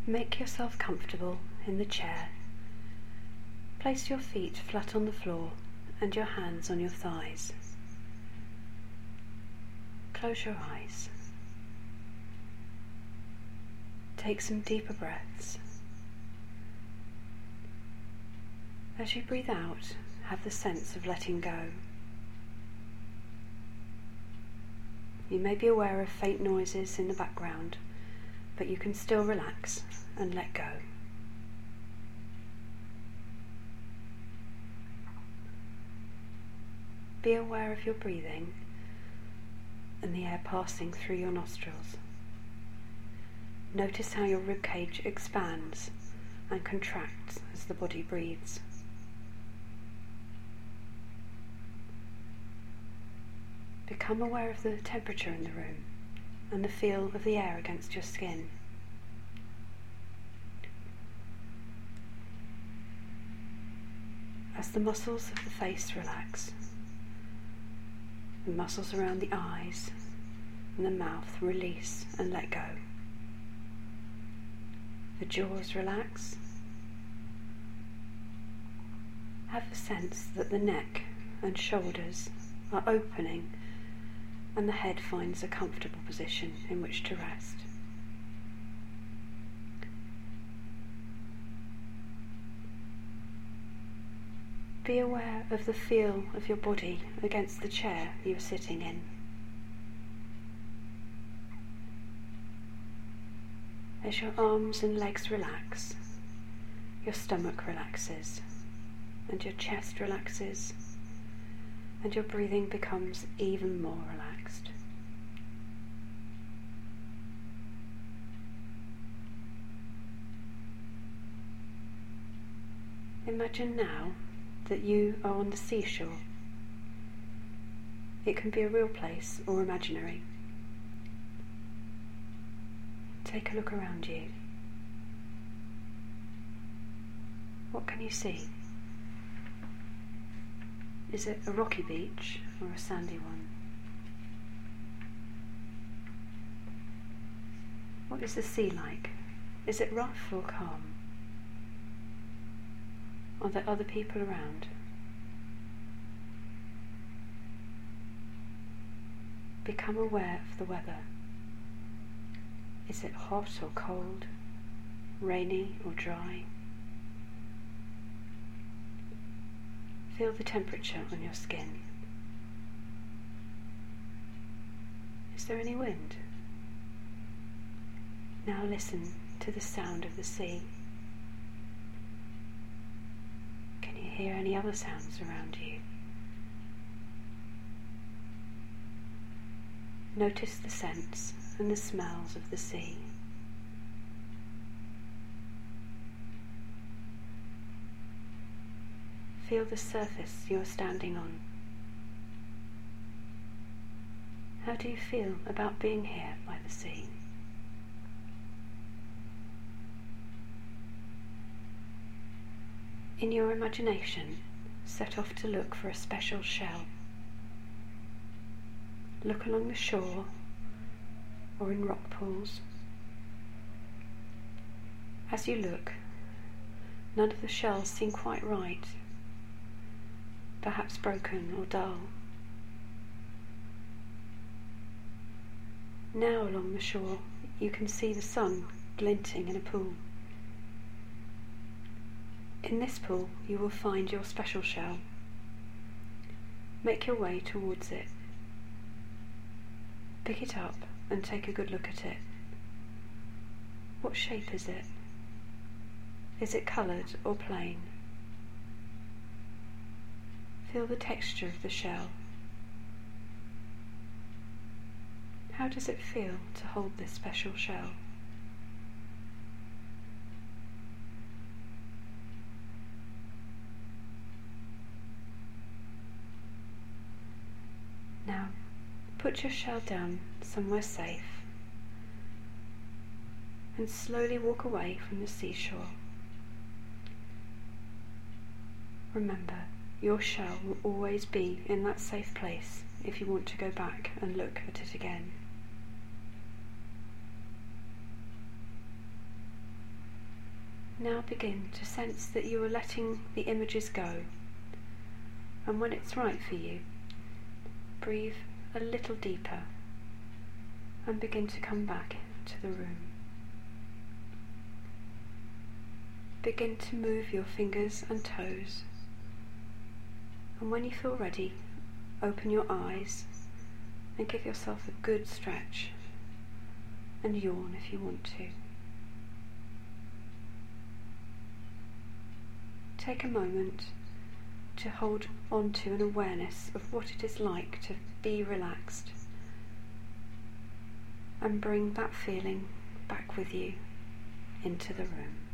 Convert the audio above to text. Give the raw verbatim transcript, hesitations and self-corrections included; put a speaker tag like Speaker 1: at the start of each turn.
Speaker 1: Make yourself comfortable in the chair. Place your feet flat on the floor and your hands on your thighs. Close your eyes. Take some deeper breaths. As you breathe out, have the sense of letting go. You may be aware of faint noises in the background, but you can still relax and let go. Be aware of your breathing and the air passing through your nostrils. Notice how your ribcage expands and contracts as the body breathes. Become aware of the temperature in the room and the feel of the air against your skin. As the muscles of the face relax, the muscles around the eyes and the mouth release and let go. The jaws relax. Have a sense that the neck and shoulders are opening and the head finds a comfortable position in which to rest. Be aware of the feel of your body against the chair you're sitting in. As your arms and legs relax, your stomach relaxes, and your chest relaxes, and your breathing becomes even more relaxed. Imagine now that you are on the seashore. It can be a real place or imaginary. Take a look around you. What can you see? Is it a rocky beach or a sandy one? What is the sea like? Is it rough or calm? Are there other people around? Become aware of the weather. Is it hot or cold? Rainy or dry? Feel the temperature on your skin. Is there any wind? Now listen to the sound of the sea. Can you hear any other sounds around you? Notice the scents and the smells of the sea. Feel the surface you are standing on. How do you feel about being here by the sea? In your imagination, set off to look for a special shell. Look along the shore or in rock pools. As you look, none of the shells seem quite right, perhaps broken or dull. Now along the shore you can see the sun glinting in a pool. In this pool you will find your special shell. Make your way towards it. Pick it up and take a good look at it. What shape is it? Is it coloured or plain? Feel the texture of the shell. How does it feel to hold this special shell? Now, put your shell down somewhere safe and slowly walk away from the seashore. Remember, your shell will always be in that safe place if you want to go back and look at it again. Now begin to sense that you are letting the images go, and when it's right for you, breathe a little deeper and begin to come back to the room. Begin to move your fingers and toes, and when you feel ready, open your eyes and give yourself a good stretch, and yawn if you want to. Take a moment to hold on to an awareness of what it is like to be relaxed, and bring that feeling back with you into the room.